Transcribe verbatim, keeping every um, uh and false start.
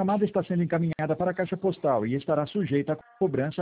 chamada está sendo encaminhada para a caixa postal e estará sujeita a cobrança